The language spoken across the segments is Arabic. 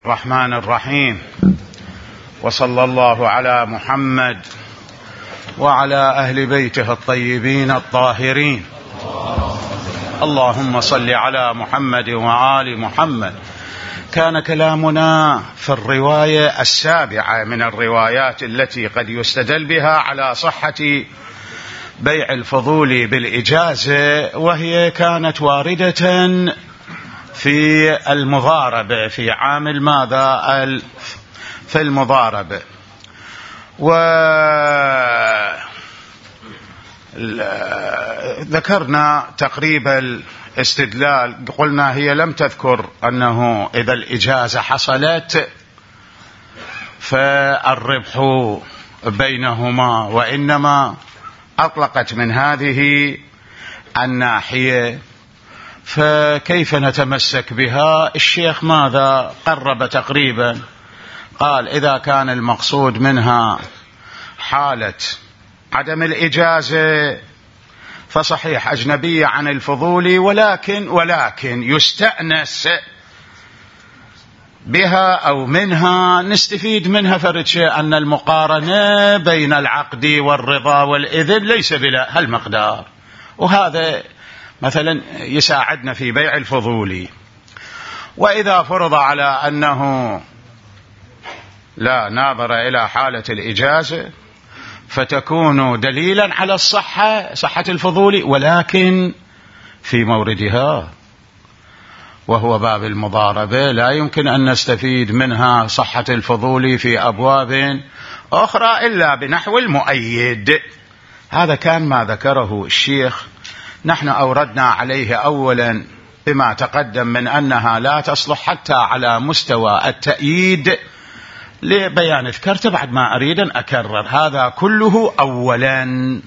الرحمن الرحيم، وصلى الله على محمد وعلى أهل بيته الطيبين الطاهرين. اللهم صل على محمد وآل محمد. كان كلامنا في الرواية السابعة من الروايات التي قد يستدل بها على صحة بيع الفضول بالإجازة، وهي كانت واردة في المضاربة في عام ماذا في المضاربة. وذكرنا تقريبا الاستدلال، قلنا هي لم تذكر أنه إذا الإجازة حصلت فالربح بينهما، وإنما أطلقت من هذه الناحية. فكيف نتمسك بها؟ الشيخ ماذا قرب تقريبا؟ قال إذا كان المقصود منها حالة عدم الإجازة فصحيح أجنبية عن الفضول، ولكن يستأنس بها أو منها، نستفيد منها فرد شيء أن المقارنة بين العقد والرضا والإذن ليس بلا هالمقدار، وهذا مثلا يساعدنا في بيع الفضول. وإذا فرض على أنه لا ناظر إلى حالة الإجازة فتكون دليلا على صحة الفضول، ولكن في موردها وهو باب المضاربة لا يمكن أن نستفيد منها صحة الفضول في أبواب أخرى إلا بنحو المؤيد. هذا كان ما ذكره الشيخ. نحن أوردنا عليه أولا بما تقدم من أنها لا تصلح حتى على مستوى التأييد لبيان ذكرت، بعد ما أريد أن أكرر هذا كله أولا.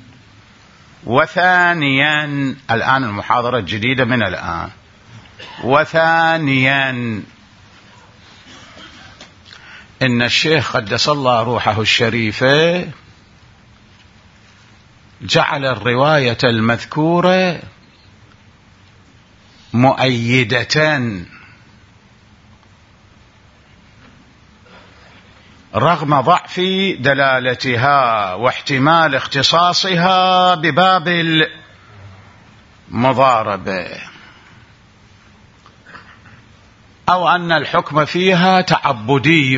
وثانيا الآن المحاضرة الجديدة من الآن. وثانيا إن الشيخ قدس الله روحه الشريفة جعل الرواية المذكورة مؤيدة رغم ضعف دلالتها واحتمال اختصاصها بباب المضاربة، أو أن الحكم فيها تعبدي.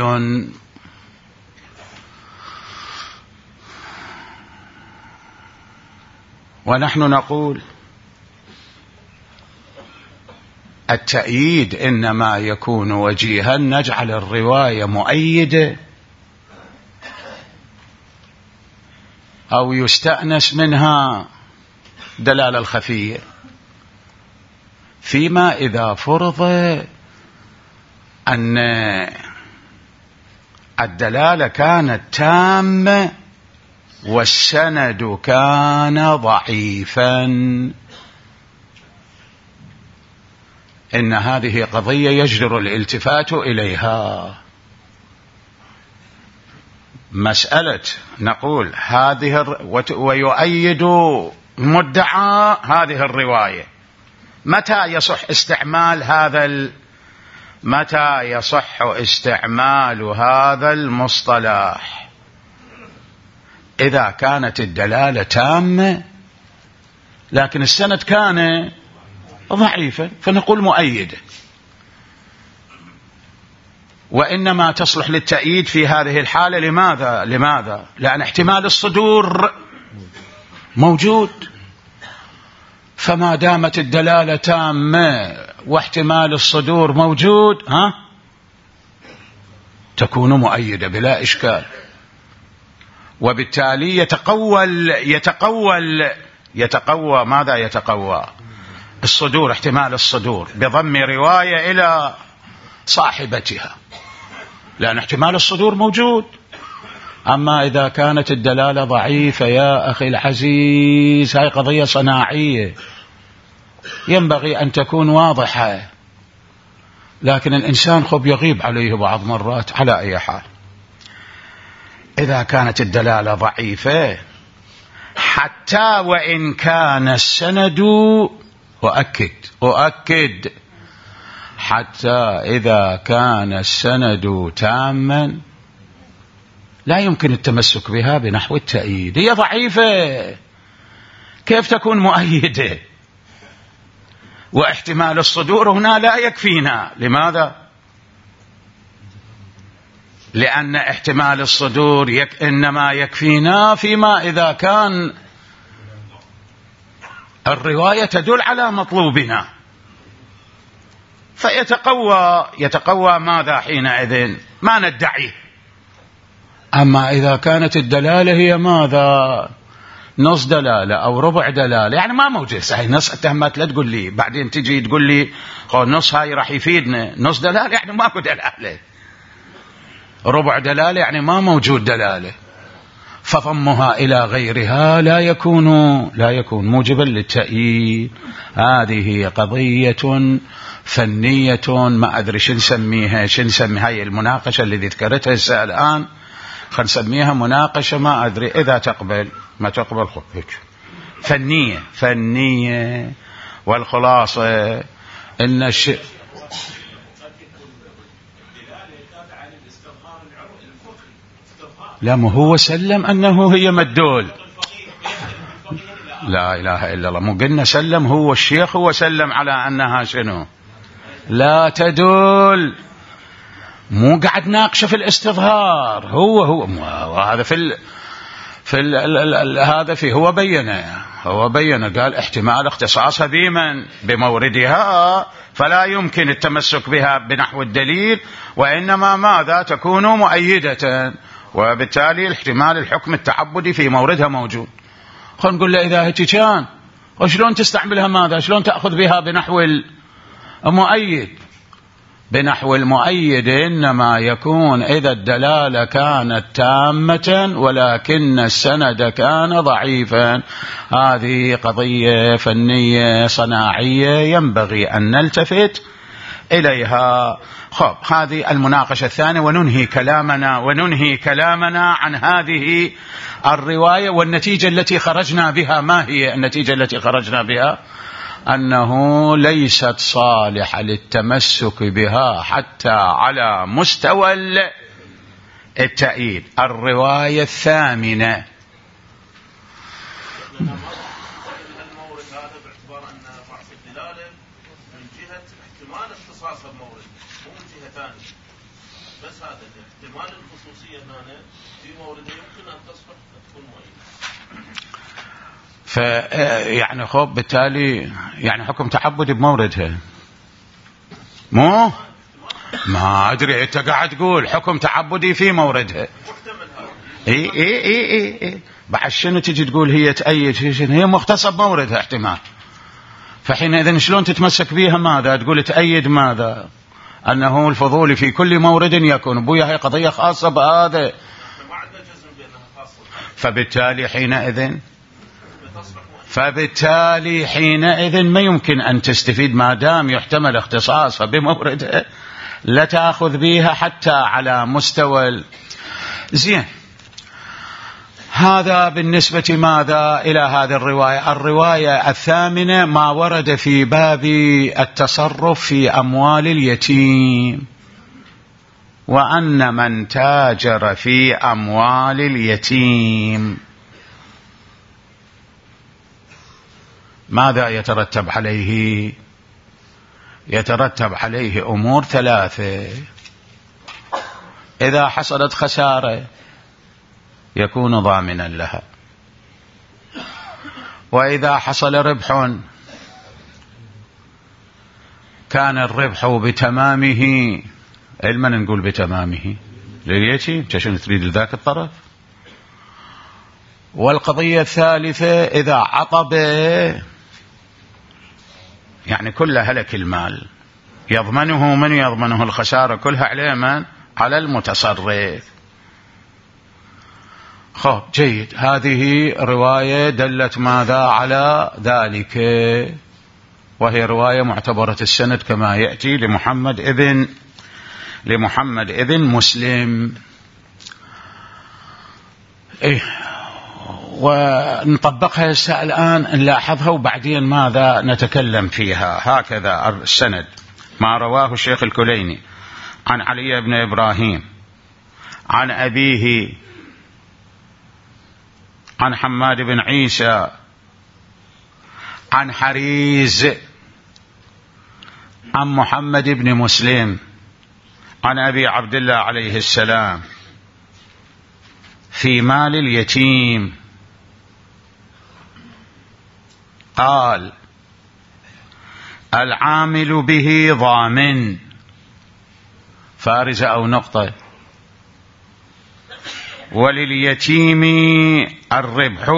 ونحن نقول التأييد إنما يكون وجيها، نجعل الرواية مؤيدة أو يستأنس منها دلالة الخفية، فيما إذا فرض أن الدلالة كانت تامة والسند كان ضعيفا. إن هذه قضية يجدر الالتفات إليها. مسألة نقول هذه ويؤيد مدعى هذه الرواية، متى يصح استعمال هذا المصطلح؟ إذا كانت الدلالة تامة لكن السند كان ضعيفا فنقول مؤيدة. وإنما تصلح للتأييد في هذه الحالة. لماذا؟ لأن احتمال الصدور موجود، فما دامت الدلالة تامة واحتمال الصدور موجود تكون مؤيدة بلا إشكال. وبالتالي يتقوى ماذا يتقوى؟ الصدور، احتمال الصدور بضم رواية إلى صاحبتها، لأن احتمال الصدور موجود. أما إذا كانت الدلالة ضعيفة يا أخي العزيز، هاي قضية صناعية ينبغي أن تكون واضحة، لكن الإنسان يغيب عليه بعض مرات. على أي حال، إذا كانت الدلالة ضعيفة حتى وإن كان السند، أؤكد حتى إذا كان السند تاما لا يمكن التمسك بها بنحو التأييد، هي ضعيفة، كيف تكون مؤيدة؟ واحتمال الصدور هنا لا يكفينا. لماذا؟ لأن احتمال الصدور إنما يكفينا فيما إذا كان الرواية تدل على مطلوبنا، فيتقوى ماذا حينئذ؟ ما ندعيه. أما إذا كانت الدلالة هي ماذا؟ نص دلالة أو ربع دلالة، يعني ما موجود صحيح نص التهمات، لا تقول لي بعدين تجي تقول لي نص هاي راح يفيدنا، نص دلالة يعني ماكو دلالة، ربع دلالة يعني ما موجود دلالة، فضمها إلى غيرها لا يكون موجبا للتأييد. هذه قضية فنية ما أدري شو نسميها هاي المناقشة اللي ذكرتها هسه الآن، خلينا نسميها مناقشة ما أدري إذا تقبل ما تقبل هيك فنية. والخلاصة إن الشيء لا، ما هو سلم أنه هي مدول، لا إله إلا الله، مو قلنا سلم هو الشيخ، هو سلم على أنها شنو لا تدل، مو قاعد ناقشه في الاستظهار، هو هذا هو بيّن قال احتمال اختصاصها بموردها فلا يمكن التمسك بها بنحو الدليل، وإنما ماذا تكون مؤيدة، وبالتالي الاحتمال الحكم التعبدي في موردها موجود. خلينا نقول له إذا هيك كان وشلون تستعملها ماذا؟ شلون تأخذ بها بنحو المؤيد؟ بنحو المؤيد إنما يكون إذا الدلالة كانت تامة ولكن السند كان ضعيفا. هذه قضية فنية صناعية ينبغي أن نلتفت إليها. خب، هذه المناقشة الثانية، وننهي كلامنا عن هذه الرواية. والنتيجة التي خرجنا بها ما هي النتيجة التي خرجنا بها؟ أنه ليست صالحة للتمسك بها حتى على مستوى التأييد. الرواية الثامنة، يعني خب بالتالي يعني حكم تعبدي بموردها، ما أدري أنت قاعد تقول حكم تعبدي في موردها، إيه بعد شنو تجي تقول هي تأيد، هي مختصة بموردها احتمال، فحينئذ شلون تتمسك بيها؟ ماذا تقول تأيد ماذا؟ أنه الفضول في كل مورد يكون. بويا هي قضية خاصة بهذا، فبالتالي حينئذ ما يمكن أن تستفيد ما دام يحتمل اختصاصها بموردها، لا تأخذ بها حتى على مستوى زين. هذا بالنسبة ماذا إلى هذه الرواية. الرواية الثامنة ما ورد في باب التصرف في أموال اليتيم، وأن من تاجر في أموال اليتيم ماذا يترتب عليه؟ يترتب عليه أمور ثلاثة. إذا حصلت خسارة يكون ضامنا لها، وإذا حصل ربح كان الربح بتمامه، علما نقول بتمامه لليتيم، شنو تريد لذاك الطرف. والقضية الثالثة إذا عطب يعني كل هلك المال، من يضمنه الخسارة كلها عليه من؟ على المتصرف. خب جيد، هذه رواية دلت ماذا على ذلك، وهي رواية معتبرة السند كما يأتي لمحمد ابن مسلم. ونطبقها الآن نلاحظها وبعدين ماذا نتكلم فيها. هكذا السند ما رواه الشيخ الكليني عن علي بن إبراهيم عن أبيه عن حماد بن عيسى عن حريز عن محمد بن مسلم عن أبي عبد الله عليه السلام في مال اليتيم قال: العامل به ضامن، فارزة أو نقطة، ولليتيم الربح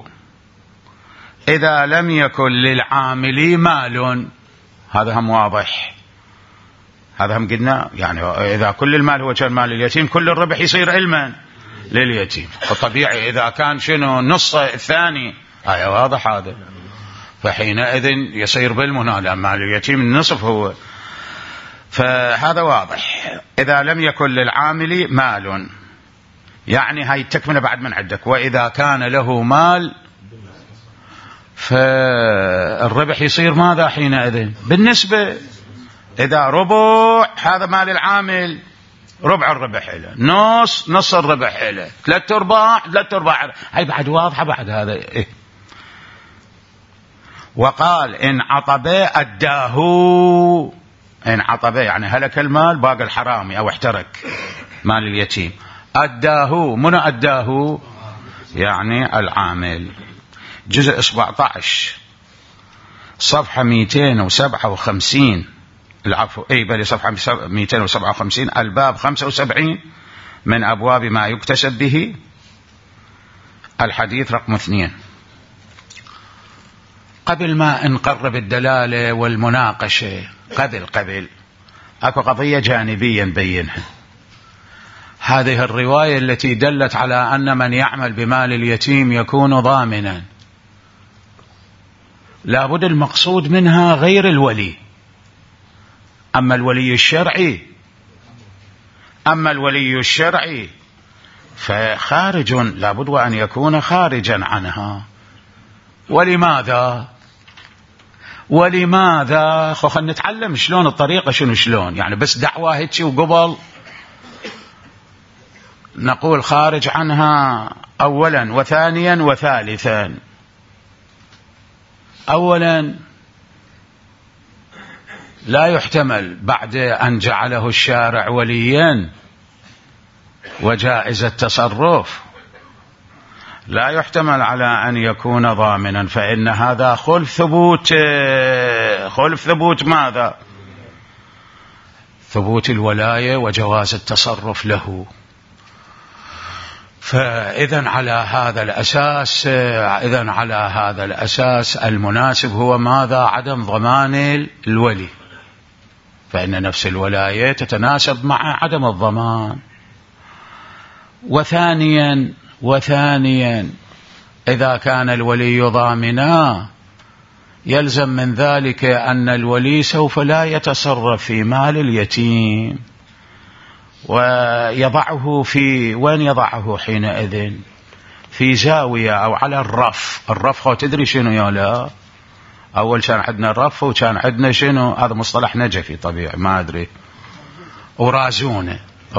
إذا لم يكن للعامل مال. هذا هم واضح، هذا هم قلنا يعني إذا كل المال هو كان مال اليتيم كل الربح يصير علما لليتيم. الطبيعي إذا كان شنو النص الثاني واضح هذا، فحينئذ يصير بالمنى لأن مال اليتيم النصف هو، فهذا واضح. إذا لم يكن للعامل مال يعني هاي التكملة بعد من عندك، وإذا كان له مال فالربح يصير ماذا حينئذ؟ بالنسبة إذا ربع هذا مال العامل ربع الربح له، نص الربح له، 3/4 هاي بعد واضحة بعد هذا إيه؟ وقال: إن عطب أداه، إن عطب يعني هلك المال باقي الحرامي أو احترك مال اليتيم، أداه من أداه يعني العامل. جزء 17 صفحة 257 العفو بل صفحة 257 الباب 75 من أبواب ما يكتسب به، الحديث رقم 2. قبل ما نقرب الدلالة والمناقشة قبل أكو قضية جانبية نبينها. هذه الرواية التي دلت على أن من يعمل بمال اليتيم يكون ضامنا، لابد المقصود منها غير الولي. أما الولي الشرعي فخارج، لابد وأن يكون خارجا عنها. ولماذا خلنا نتعلم شلون الطريقة، شلون يعني بس دعوة هيك وقبل نقول خارج عنها أولا وثانيا وثالثا. أولا لا يحتمل بعد أن جعله الشارع وليا وجائز التصرف، لا يحتمل على أن يكون ضامنا، فإن هذا خلف ثبوت ماذا؟ ثبوت الولاية وجواز التصرف له. فإذا على هذا الأساس المناسب هو ماذا؟ عدم ضمان الولي، فإن نفس الولاية تتناسب مع عدم الضمان. وثانيا إذا كان الولي ضامنا يلزم من ذلك أن الولي سوف لا يتصرف في مال اليتيم ويضعه في وين يضعه حينئذ؟ في زاوية أو على الرف تدري شنو يا أول كان عندنا الرف وكان عندنا شنو، هذا مصطلح نجفي طبيعي ما أدري، ورازونه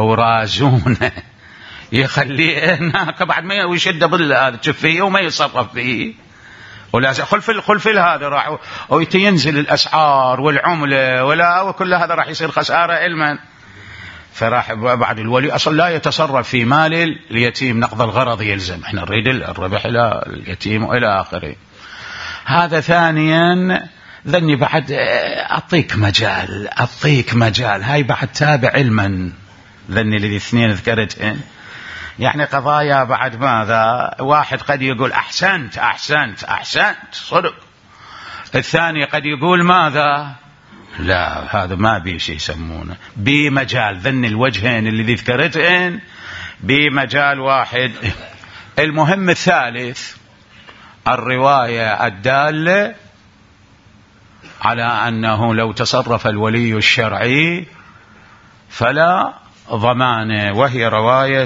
يخليه هناك بعد ما يشد ظل هذا فيه وما يصرف فيه، ولازم خلف هذا راح وينزل الأسعار والعملة وكل هذا راح يصير خسارة علما. فراح بعد الولي أصلا لا يتصرف في مال اليتيم، نقض الغرض يلزم، احنا نريد الربح إلى اليتيم وإلى آخره. هذا ثانيا. ذني بعد أعطيك مجال هاي بعد تابع علما، ذني الذي اثنين ذكرتهن يعني قضايا بعد ماذا؟ واحد قد يقول أحسنت صدق، الثاني قد يقول ماذا؟ لا هذا ما بي شيء يسمونه بمجال، ذن الوجهين اللي ذكرتهن بمجال واحد. المهم الثالث الرواية الدالة على أنه لو تصرف الولي الشرعي فلا ضمان، وهي رواية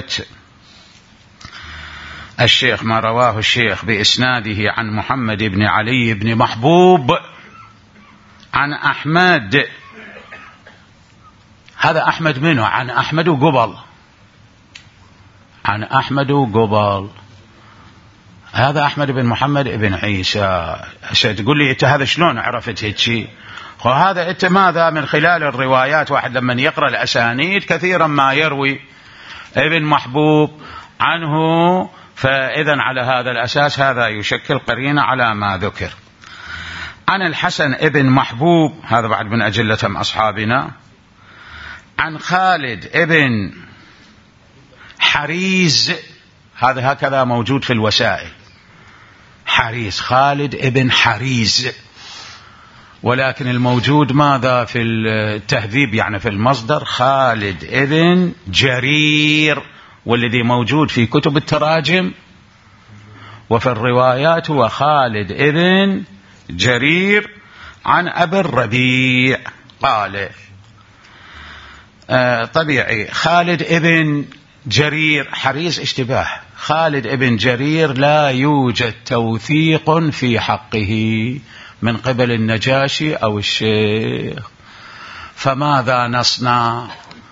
الشيخ ما رواه الشيخ بإسناده عن محمد بن علي بن محبوب عن أحمد هذا أحمد منه عن أحمد وقبل، عن أحمد وقبل. هذا أحمد بن محمد بن عيسى. تقول لي أنت هذا شلون عرفت هيك؟ وهذا أنت ماذا من خلال الروايات، واحد لما يقرأ الأسانيد كثيرا ما يروي ابن محبوب عنه، فإذا على هذا الأساس هذا يشكل قرينة على ما ذكر. عن الحسن ابن محبوب، هذا بعد من أجلة أصحابنا. عن خالد ابن حريز، هذا هكذا موجود في الوسائل، حريز، خالد ابن حريز، ولكن الموجود ماذا في التهذيب يعني في المصدر خالد ابن جرير، والذي موجود في كتب التراجم وفي الروايات هو خالد ابن جرير عن أبي الربيع قال. طبيعي خالد ابن جرير، حريز اشتباه، خالد ابن جرير لا يوجد توثيق في حقه من قبل النجاشي أو الشيخ، فماذا نصنع؟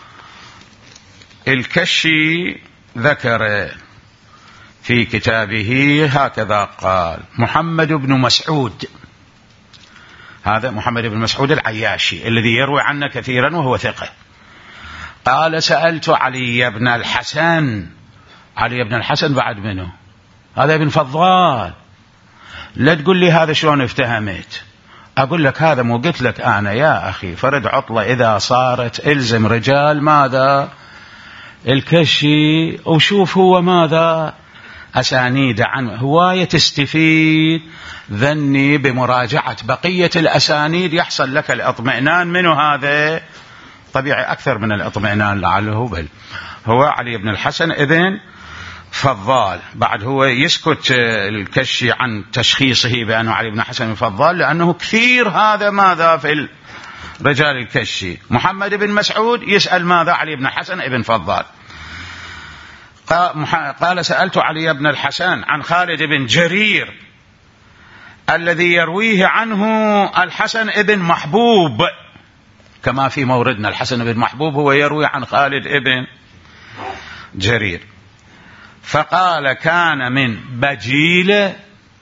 الكشي ذكر في كتابه هكذا قال: محمد بن مسعود، هذا محمد بن مسعود العياشي الذي يروي عنه كثيرا وهو ثقة، قال: سألت علي بن الحسن. علي بن الحسن بعد منه، هذا ابن فضال. لا تقول لي هذا شلون افتهمت، أقول لك هذا مو قلت لك أنا يا أخي فرد عطلة إذا صارت إلزم رجال ماذا الكشي، وشوف هو ماذا أسانيد عنه، هواية تستفيد ذني بمراجعة بقية الأسانيد يحصل لك الاطمئنان منه، هذا طبيعي أكثر من الاطمئنان لعله. بل هو علي بن الحسن ابن فضال، بعد هو يسكت الكشي عن تشخيصه بأنه علي بن حسن فضال لأنه كثير هذا ماذا في رجال الكشي. محمد بن مسعود يسأل ماذا علي بن حسن ابن فضال، قال: سألت علي بن الحسن عن خالد بن جرير الذي يرويه عنه الحسن ابن محبوب، كما في موردنا الحسن بن محبوب هو يروي عن خالد ابن جرير، فقال: كان من بجيل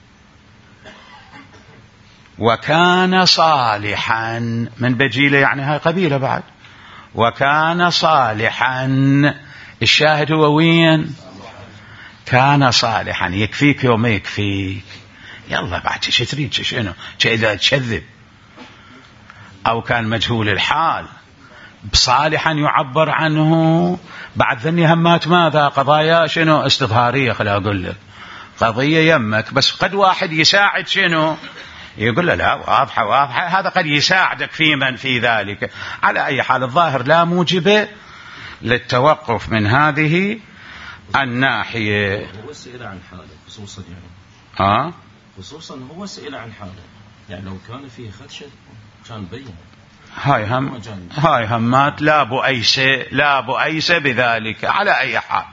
وكان صالحا. من بجيل يعني هاي قبيلة بعد، وكان صالحا. الشاهد هو وين؟ كان صالحا. يكفيك يوم يكفيك، يلا بعد شو تريد شنو إذا تشذب، أو كان مجهول الحال. بصالحا يعبر عنه بعد ذني همات ماذا قضايا شنو استظهارية، خليني أقول لك قضية يمك، بس قد واحد يساعد شنو يقول له لا واضحة واضحة، هذا قد يساعدك في من في ذلك. على أي حال الظاهر لا موجب للتوقف من هذه الناحية. هو سئل عن حاله خصوصا يعني خصوصا هو سئل عن حاله، يعني لو كان فيه خدشة كان بين. هاي همات لا بؤيس بذلك. على أي حال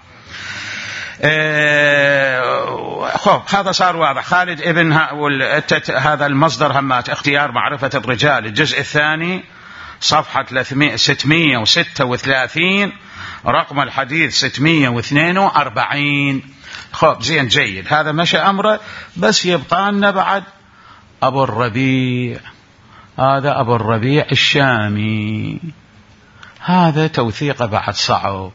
خب هذا صار واضح. خالد ابن هذا المصدر همات اختيار معرفة الرجال، الجزء الثاني صفحة 636 رقم الحديث 642. خب زين جيد، هذا مشى أمره، بس يبقى لنا بعد أبو الربيع. هذا أبو الربيع الشامي، هذا توثيقه بعد صعب،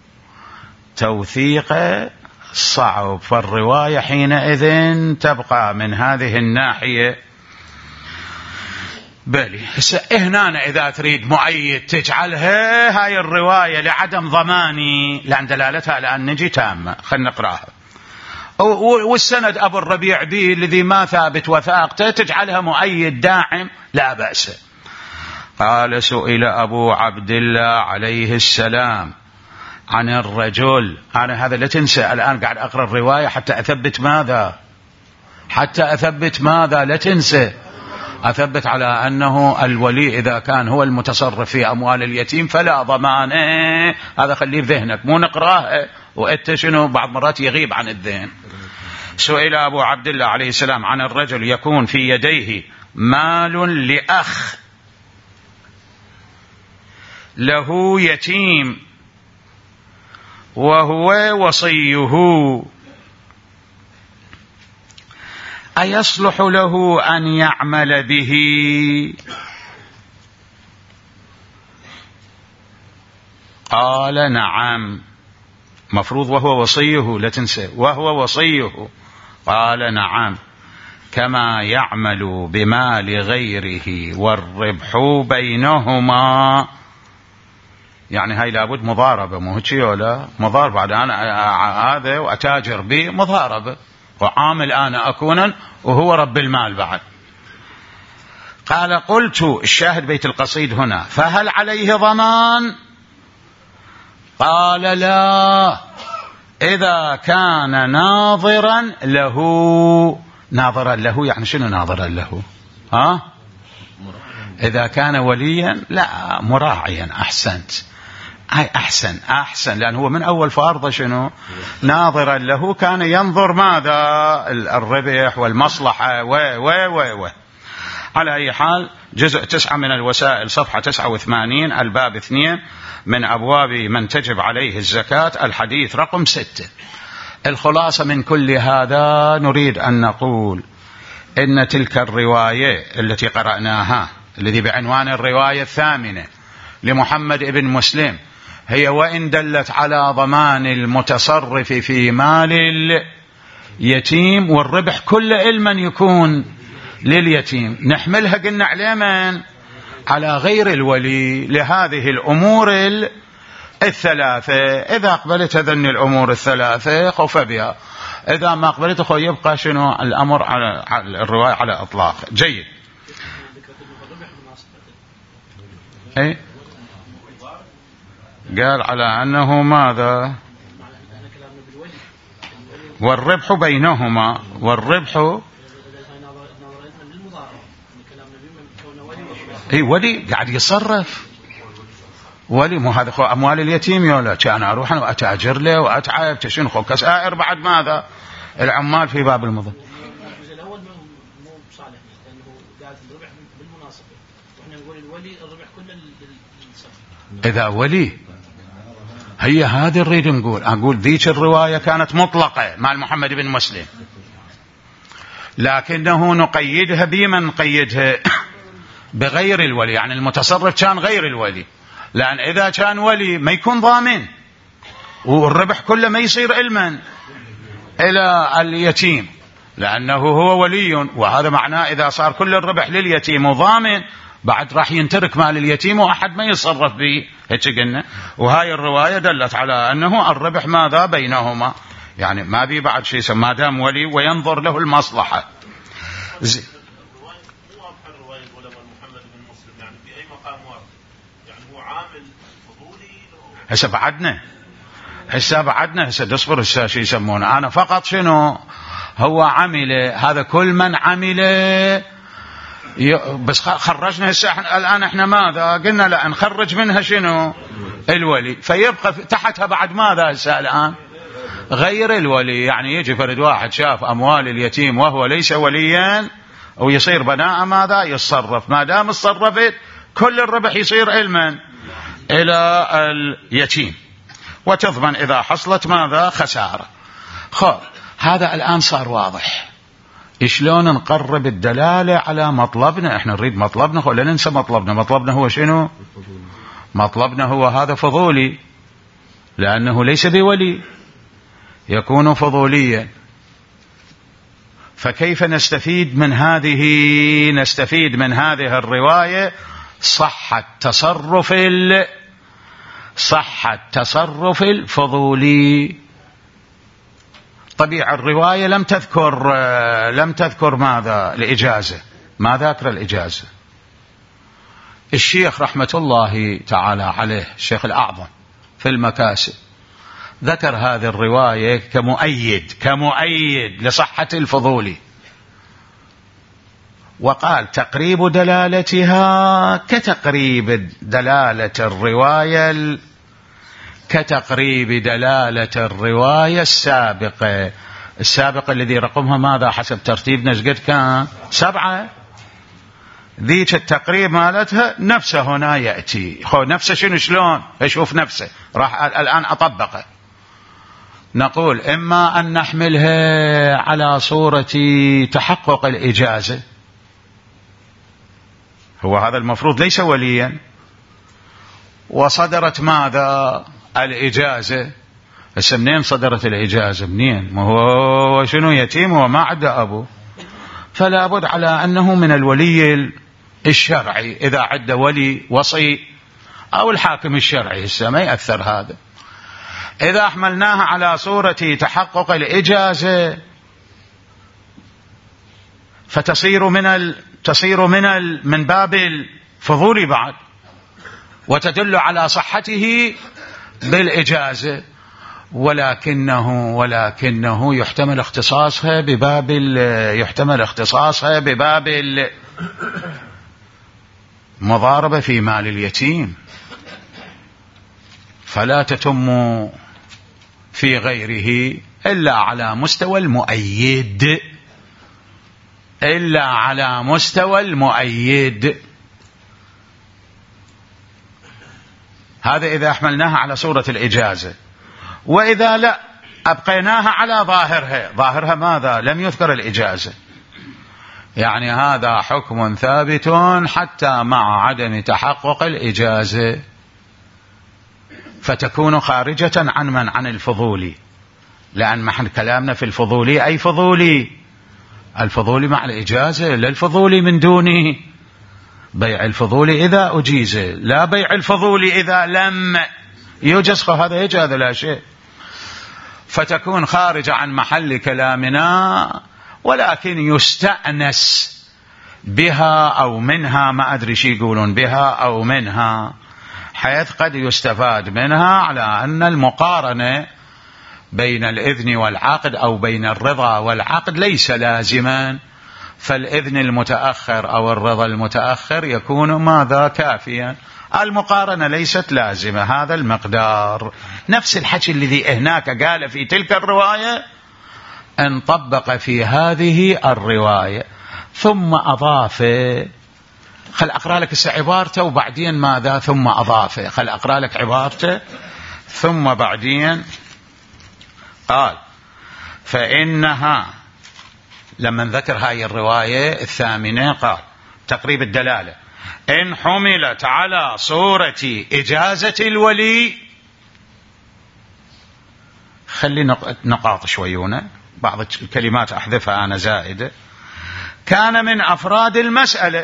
توثيقه صعب، فالرواية حينئذ تبقى من هذه الناحية. بلي هنا إذا تريد مؤيد تجعلها هاي الرواية لعدم ضماني، لأن دلالتها الآن نجي تامة، خلنا نقراها. والسند أبو الربيع به الذي ما ثابت وثاقته تجعلها مؤيد داعم لا بأس. قال: سئل أبو عبد الله عليه السلام عن الرجل. أنا هذا لا تنسى، الآن قاعد أقرأ الرواية حتى أثبت ماذا، لا تنسى، أثبت على أنه الولي إذا كان هو المتصرف في أموال اليتيم فلا ضمان. هذا خليه في ذهنك، مو نقراه وأنت شنو بعض مرات يغيب عن الذهن. سئل أبو عبد الله عليه السلام عن الرجل يكون في يديه مال لأخ له يتيم وهو وصيه أيصلح له أن يعمل به؟ قال نعم. مفروض وهو وصيه، لا تنسى وهو وصيه. قال نعم، كما يعمل بمال غيره والربح بينهما. يعني هاي لابد مضاربة، مو هيك ولا مضاربة؟ بعد أنا هذا وأتاجر به مضاربة، وعامل أنا أكون وهو رب المال بعد. قال قلت، الشاهد بيت القصيد هنا، فهل عليه ضمان؟ قال لا، إذا كان ناظرا له. ناظرا له يعني شنو ناظرا له؟ إذا كان وليا لا، مراعيا. أحسنت، هاي أحسن، لأن هو من أول فارضة شنو؟ ناظرا له، كان ينظر ماذا؟ الربح والمصلحة و على أي حال. جزء 9 من الوسائل، صفحة 89، الباب 2 من أبواب من تجب عليه الزكاة، الحديث رقم 6. الخلاصة من كل هذا، نريد أن نقول إن تلك الرواية التي قرأناها، الذي بعنوان الرواية 8 لمحمد بن مسلم، هي وإن دلت على ضمان المتصرف في مال اليتيم والربح كل علما يكون لليتيم، نحملها قلنا على من؟ على غير الولي، لهذه الأمور الثلاثة. إذا أقبلت هذن الأمور الثلاثة خوف بها، إذا ما أقبلت خو يبقى شنو الأمر على الرواية على إطلاق. جيد. أي قال على أنه ماذا؟ والربح بينهما، والربح اي ولي قاعد يصرف، ولي مو هذا خو اموال اليتيم يولا، كان اروح انا واتاجر له واتعب تشين خو كسائر بعد ماذا؟ العمال في باب المضى. الجزء الاول مو صالح، لانه قاعد الربح بالمناسبه، واحنا نقول الولي الربح كله للصف. اذا ولي، هي هذه نريد نقول. اقول ذيك الروايه كانت مطلقه مع محمد بن مسلم، لكنه نقيدها بمن نقيدها؟ بغير الولي، يعني المتصرف كان غير الولي، لأن إذا كان ولي ما يكون ضامن، والربح كله ما يصير علما إلى اليتيم، لأنه هو ولي، وهذا معناه إذا صار كل الربح لليتيم وضامن بعد راح ينترك مال اليتيم وأحد ما يتصرف به، هيك قلنا. وهاي الرواية دلت على أنه الربح ماذا بينهما، يعني ما بي بعد شيء ما دام ولي وينظر له المصلحة. هسه بعدنا هسه اصبر هسه شو يسمونه. انا فقط شنو هو عمل، هذا كل من عمل بس خرجنا هسه الان احنا ماذا قلنا؟ لا نخرج منها شنو؟ الولي، فيبقى تحتها بعد ماذا هسه الان؟ غير الولي. يعني يجي فرد واحد شاف اموال اليتيم وهو ليس وليا ويصير بناء ماذا؟ يتصرف، ما دام اتصرفت كل الربح يصير علما إلى اليتيم، وتضمن إذا حصلت ماذا؟ خسارة. هذا الآن صار واضح. شلون نقرب الدلالة على مطلبنا؟ احنا نريد مطلبنا ولا ننسى مطلبنا؟ مطلبنا هو شنو؟ مطلبنا هو هذا فضولي، لأنه ليس بولي، يكون فضوليا. فكيف نستفيد من هذه؟ نستفيد من هذه الرواية صحة تصرف الفضولي. طبيعة الرواية لم تذكر ماذا؟ الإجازة، ما ذكر الإجازة. الشيخ رحمة الله تعالى عليه، الشيخ الأعظم في المكاسب، ذكر هذه الرواية كمؤيد لصحة الفضولي، وقال تقريب دلالتها كتقريب دلالة الرواية السابقة الذي رقمها ماذا حسب ترتيبنا؟ قد كان 7. ذيك التقريب مالتها نفسه هنا يأتي. نفسه شنو شلون يشوف نفسه؟ راح الآن أطبقه. نقول إما أن نحملها على صورة تحقق الإجازة، هو هذا المفروض ليس وليا، وصدرت ماذا؟ الإجازة. بس منين صدرت الإجازة؟ منين؟ ما هو شنو يتيم وما عنده أبو، فلا بد على أنه من الولي الشرعي، إذا عنده ولي وصي أو الحاكم الشرعي، ما يأثر هذا. إذا أحملناها على صورة تحقق الإجازة فتصير من باب الفضول بعد، وتدل على صحته بالإجازة، ولكنه يحتمل اختصاصها بباب المضاربة في مال اليتيم، فلا تتم في غيره إلا على مستوى المؤيد. هذا إذا أحملناها على صورة الإجازة. وإذا لا أبقيناها على ظاهرها ماذا؟ لم يذكر الإجازة، يعني هذا حكم ثابت حتى مع عدم تحقق الإجازة، فتكون خارجة عن الفضولي، لأن محل كلامنا في الفضولي أي الفضولي مع الإجازة، لا الفضولي من دونه. بيع الفضولي إذا أجيز، لا بيع الفضولي إذا لم يجز، هذا يجاز لا شيء، فتكون خارجة عن محل كلامنا، ولكن يستأنس بها أو منها، ما أدري شي يقولون، بها أو منها، حيث قد يستفاد منها على أن المقارنة بين الإذن والعقد أو بين الرضا والعقد ليس لازما، فالإذن المتأخر أو الرضا المتأخر يكون ماذا؟ كافيا. المقارنة ليست لازمة. هذا المقدار نفس الحكي الذي هناك قال في تلك الرواية انطبق في هذه الرواية، ثم أضاف. خل أقرأ لك عبارته وبعدين ماذا؟ ثم أضاف. خل أقرأ لك عبارته ثم بعدين قال: فإنها، لما ذكر هاي الرواية الثامنة قال تقريب الدلالة: إن حملت على صورة إجازة الولي. خلي نقاط شويونة، بعض الكلمات أحذفها أنا زائدة. كان من أفراد المسألة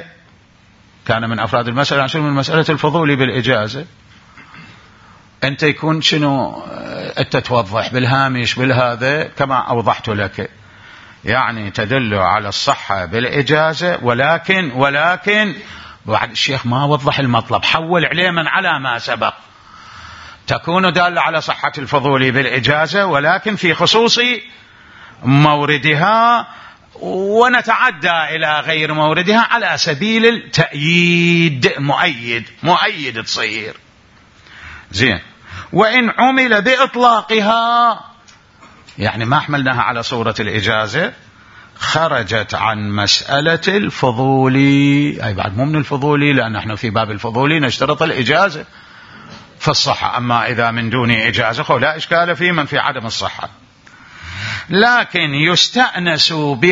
عشان من مسألة الفضول بالإجازة. أنت يكون شنو أنت توضح بالهامش بالهذا كما أوضحت لك، يعني تدل على الصحة بالإجازة، ولكن بعد الشيخ ما وضح المطلب، حول عليه من على ما سبق، تكون دالة على صحة الفضول بالإجازة ولكن في خصوص موردها، ونتعدى إلى غير موردها على سبيل التأييد. مؤيد تصير زين. وإن عمل بإطلاقها، يعني ما حملناها على صورة الإجازة، خرجت عن مسألة الفضولي، أي بعد مو من الفضولي، لأن احنا في باب الفضولي نشترط الإجازة في الصحة، أما إذا من دون إجازة فلا إشكال في من في عدم الصحة. لكن يستأنس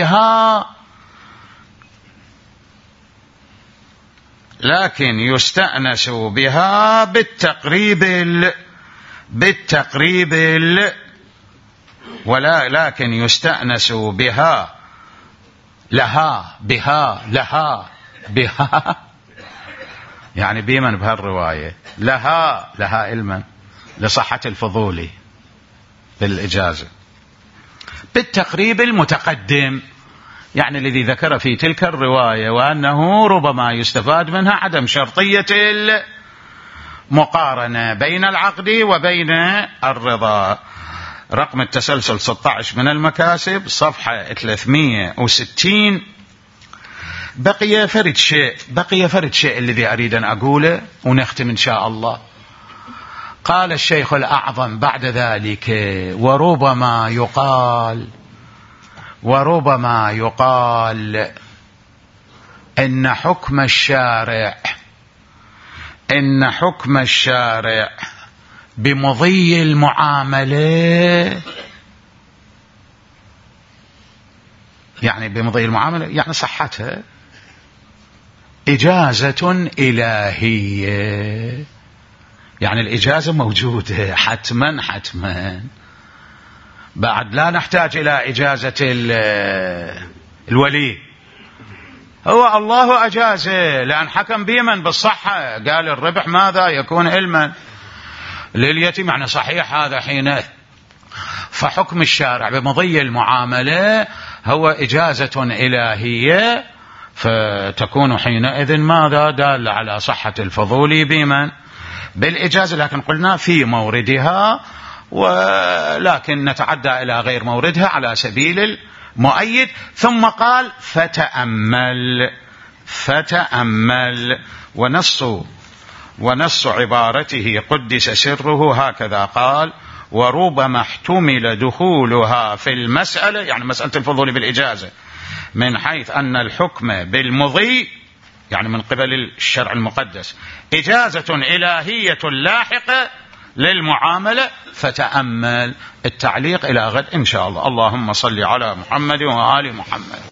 بها بالتقريب لكن يستأنس بها لها يعني بمن بهالرواية لها علما لصحة الفضول بالإجازة بالتقريب المتقدم، يعني الذي ذكر في تلك الرواية، وأنه ربما يستفاد منها عدم شرطية المقارنة بين العقد وبين الرضا. رقم التسلسل 16 من المكاسب، صفحة 360. بقي فرد شيء الذي أريد أن أقوله ونختم إن شاء الله. قال الشيخ الأعظم بعد ذلك: وربما يقال إن حكم الشارع بمضي المعاملة، يعني بمضي المعاملة يعني صحتها إجازة إلهية، يعني الإجازة موجودة حتما بعد لا نحتاج إلى إجازة الولي، هو الله أجازه لأن حكم بمن بالصحة، قال الربح ماذا يكون علما لليتيم، يعني صحيح هذا حين. فحكم الشارع بمضي المعاملة هو إجازة إلهية، فتكون حينئذ ماذا دال على صحة الفضول بمن بالإجازة، لكن قلنا في موردها، ولكن نتعدى إلى غير موردها على سبيل المؤيد. ثم قال فتأمل ونص عبارته قدس سره هكذا قال: وربما احتمل دخولها في المسألة، يعني مسألة الفضول بالإجازة، من حيث أن الحكم بالمضي يعني من قبل الشرع المقدس إجازة إلهية لاحقة للمعاملة. فتأمل. التعليق إلى غد إن شاء الله. اللهم صل على محمد وآل محمد.